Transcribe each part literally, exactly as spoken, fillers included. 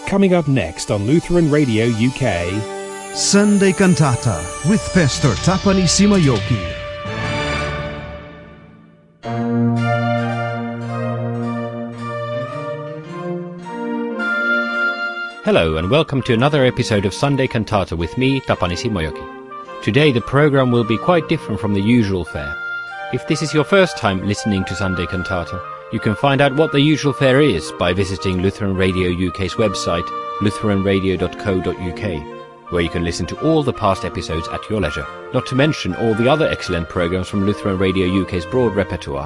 Coming up next on Lutheran Radio U K, Sunday Cantata with Pastor Tapani Simayoki. Hello and welcome to another episode of Sunday Cantata with me, Tapani Simayoki. Today the program will be quite different from the usual fare. If this is your first time listening to Sunday Cantata, you can find out what the usual fare is by visiting Lutheran Radio U K's website, lutheran radio dot co dot u k, where you can listen to all the past episodes at your leisure, not to mention all the other excellent programs from Lutheran Radio U K's broad repertoire.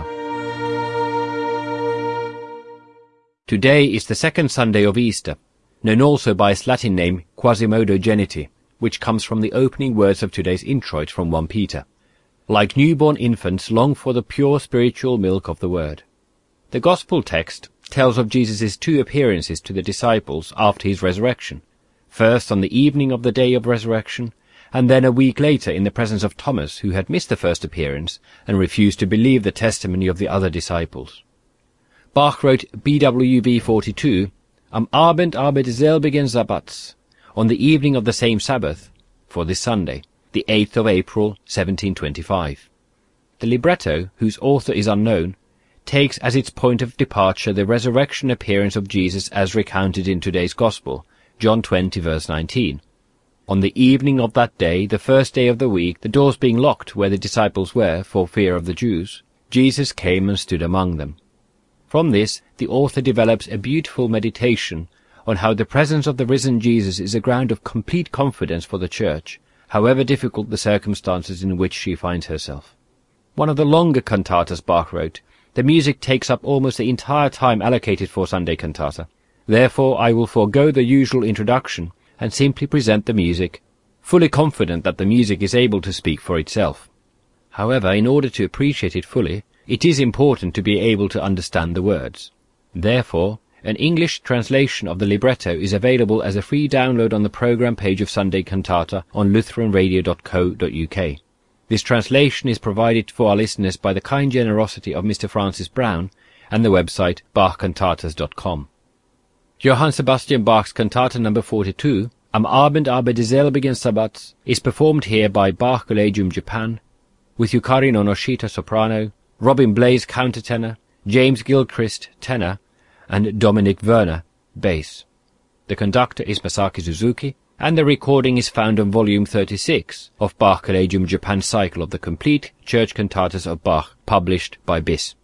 Today is the second Sunday of Easter, known also by its Latin name Quasimodo Geniti, which comes from the opening words of today's introit from First Peter. Like newborn infants, long for the pure spiritual milk of the Word. The Gospel text tells of Jesus' two appearances to the disciples after his resurrection, first on the evening of the day of resurrection, and then a week later in the presence of Thomas, who had missed the first appearance and refused to believe the testimony of the other disciples. Bach wrote B W V forty-two, Am Abend aber desselbigen Sabbats, on the evening of the same Sabbath, for this Sunday, the eighth of April, seventeen twenty-five. The libretto, whose author is unknown, takes as its point of departure the resurrection appearance of Jesus as recounted in today's Gospel, John twenty verse nineteen. On the evening of that day, the first day of the week, the doors being locked where the disciples were for fear of the Jews, Jesus came and stood among them. From this, the author develops a beautiful meditation on how the presence of the risen Jesus is a ground of complete confidence for the Church, however difficult the circumstances in which she finds herself. One of the longer cantatas Bach wrote, the music takes up almost the entire time allocated for Sunday Cantata. Therefore I will forego the usual introduction and simply present the music, fully confident that the music is able to speak for itself. However, in order to appreciate it fully, it is important to be able to understand the words. Therefore, an English translation of the libretto is available as a free download on the program page of Sunday Cantata on lutheran radio dot co dot u k. This translation is provided for our listeners by the kind generosity of Mister Francis Brown and the website bach cantatas dot com. Johann Sebastian Bach's Cantata number forty-two, Am Abend aber desselbigen Sabbats, is performed here by Bach Collegium Japan, with Yukari Nonoshita soprano, Robin Blaze countertenor, James Gilchrist tenor, and Dominic Werner bass. The conductor is Masaki Suzuki, and the recording is found on volume thirty-six of Bach Collegium Japan's cycle of the complete church cantatas of Bach, published by B I S.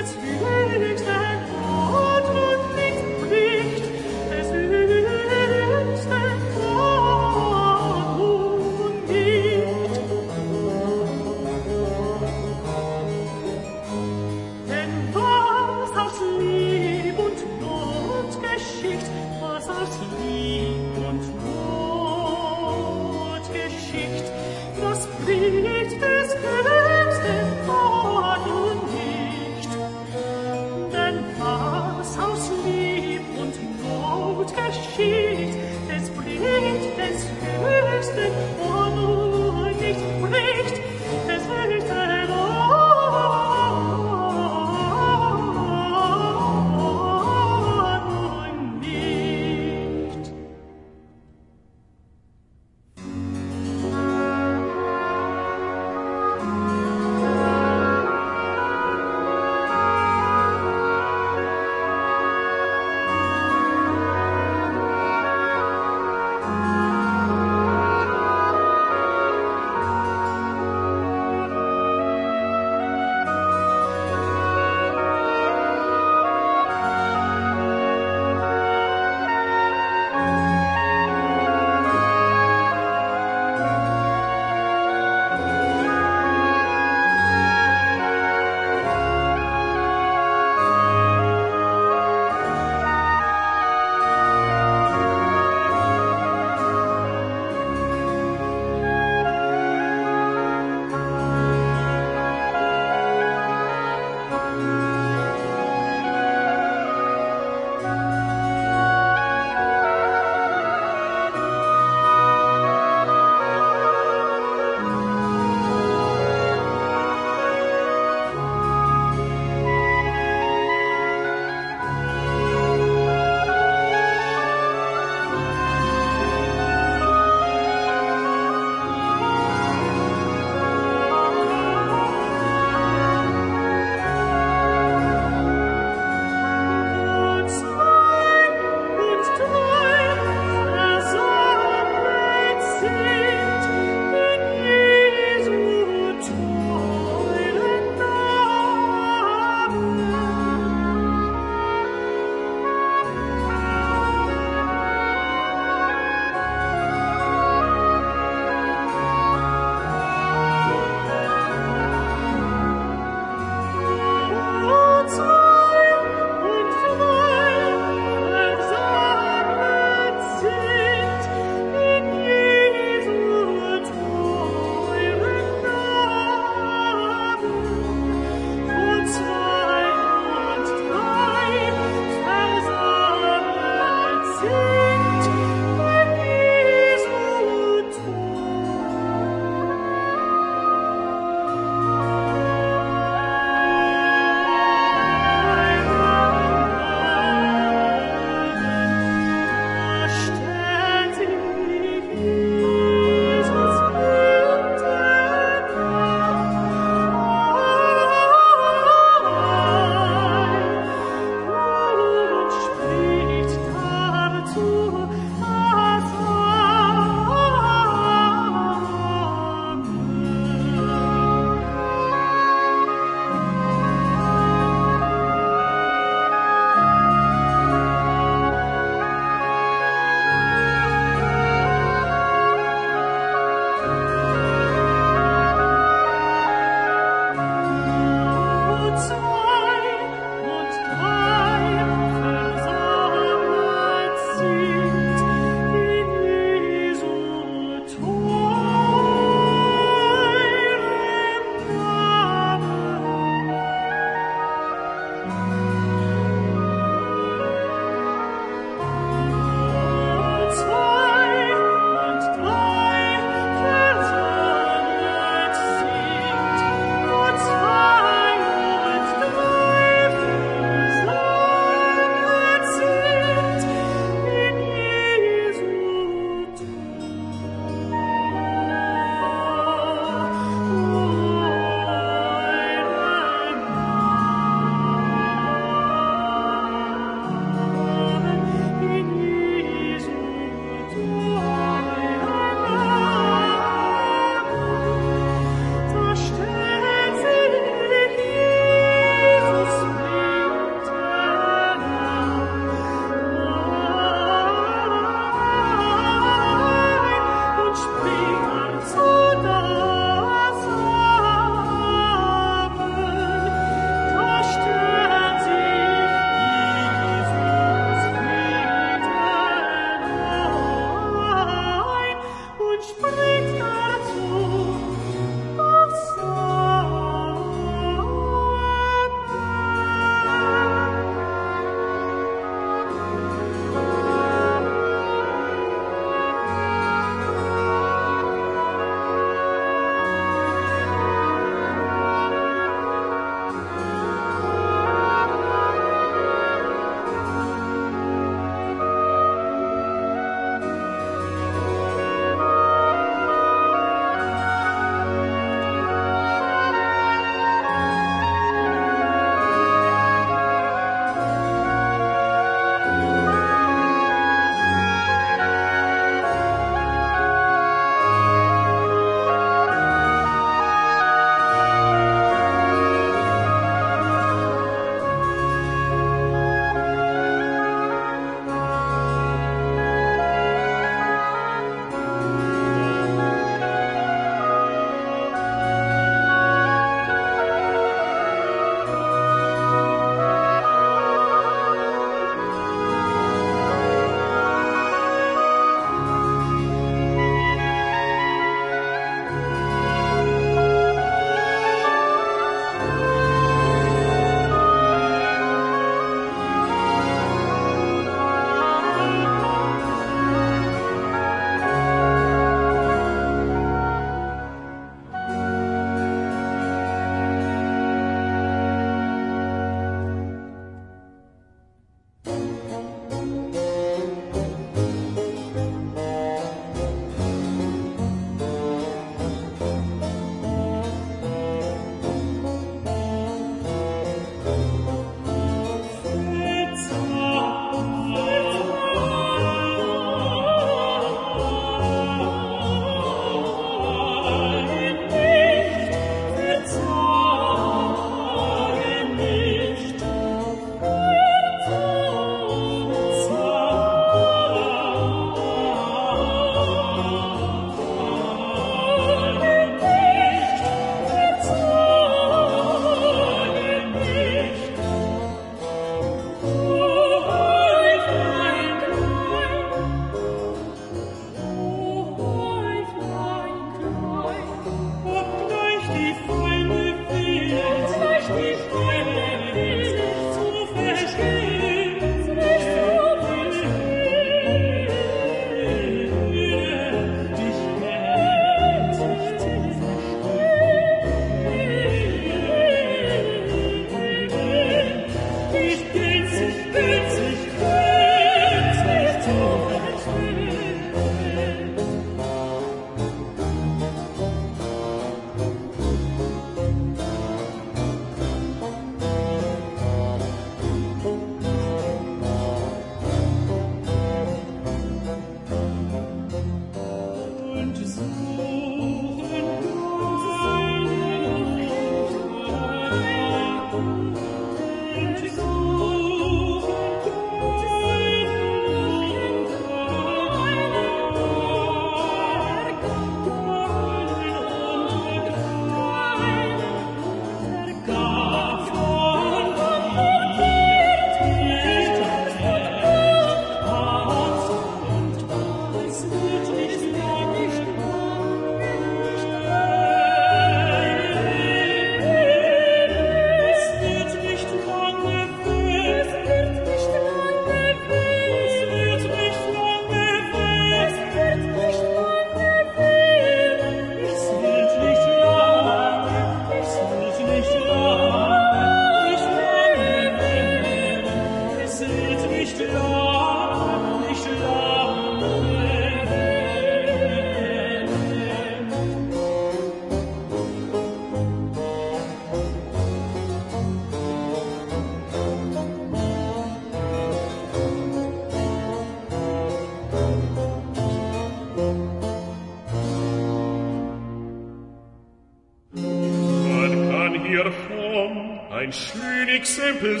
ein schön Exempel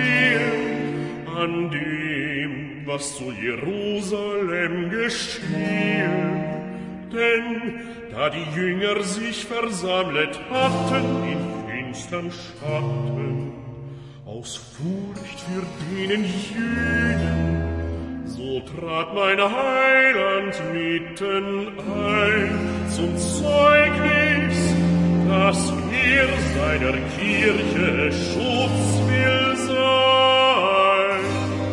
sehen an dem, was zu Jerusalem geschehen. Denn da die Jünger sich versammelt hatten in finstern Schatten, aus Furcht für denen Jüden, So trat mein Heiland mitten ein zum Zeugnis, dass er seiner Kirche Schutz will sein.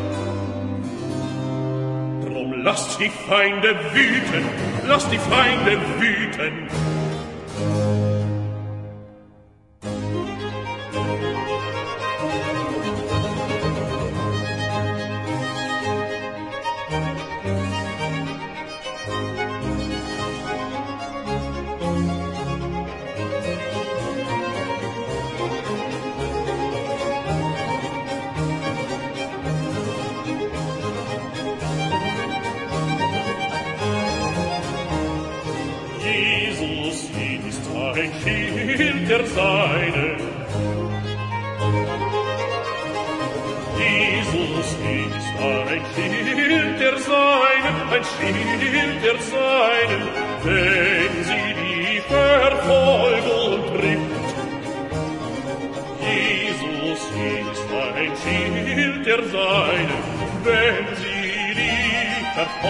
Drum lasst die Feinde wüten, lasst die Feinde wüten. Der Seine. Jesus ist ein Schild der Seinen, ein Schild der Seinen, wenn sie die Verfolgung trifft. Jesus ist ein Schild der Seinen, wenn sie die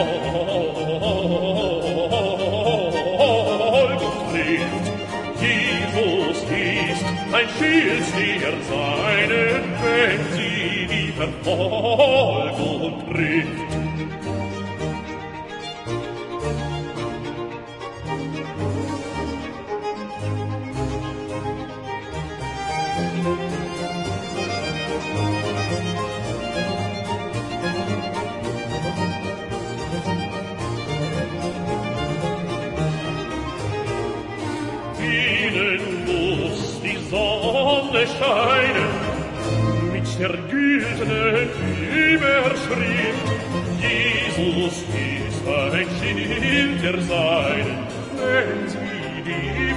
Verfolgung trifft. Jesus ist ein Schild der Seinen, wenn sie die Verfolgung trifft. Scheinen mit der güldenen Überschrift. Jesus ist ein Schild der Seinen, wenn sie die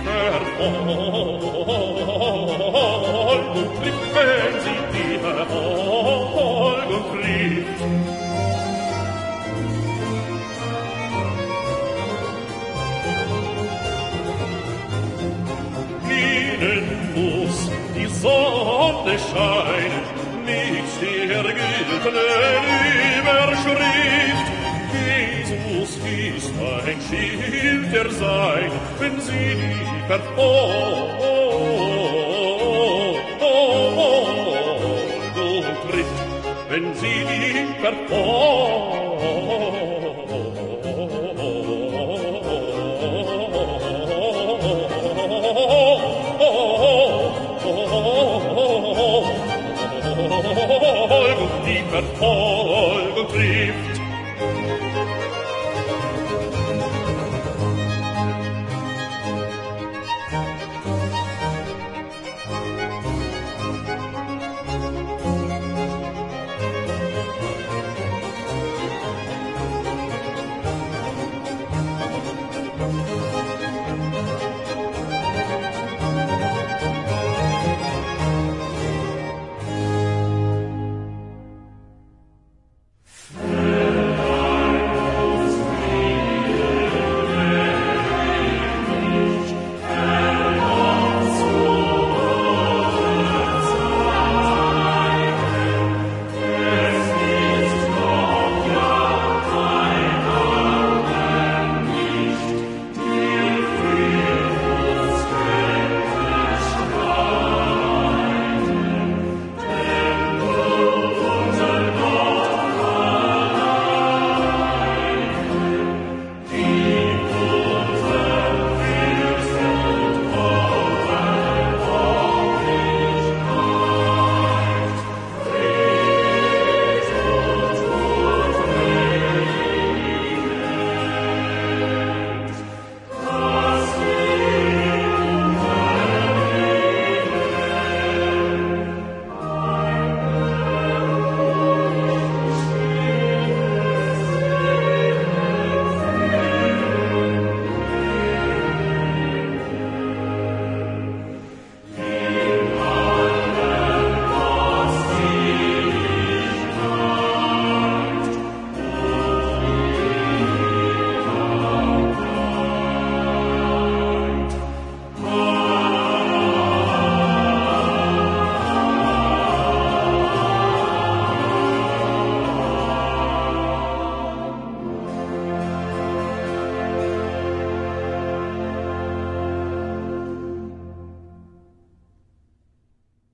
Verfolgung trifft, wenn sie die Verfolgung trifft. Ihnen muss die Sonne scheint mit der güldenen Überschrift. Jesus ist ein Schild der Seinen, wenn sie die Verfolgung trifft, wenn sie die Verfolgung die Verfolgung trifft.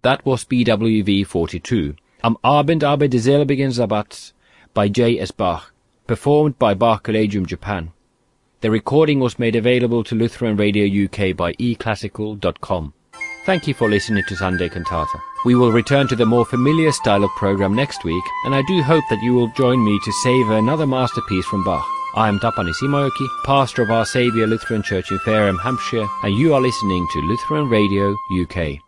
That was B W V forty-two. Am Abend aber die selbigen Sabbat by J S Bach, performed by Bach Collegium Japan. The recording was made available to Lutheran Radio U K by e classical dot com. Thank you for listening to Sunday Cantata. We will return to the more familiar style of program next week, and I do hope that you will join me to savour another masterpiece from Bach. I am Tapani Simojoki, pastor of Our Saviour Lutheran Church in Fareham, Hampshire, and you are listening to Lutheran Radio U K.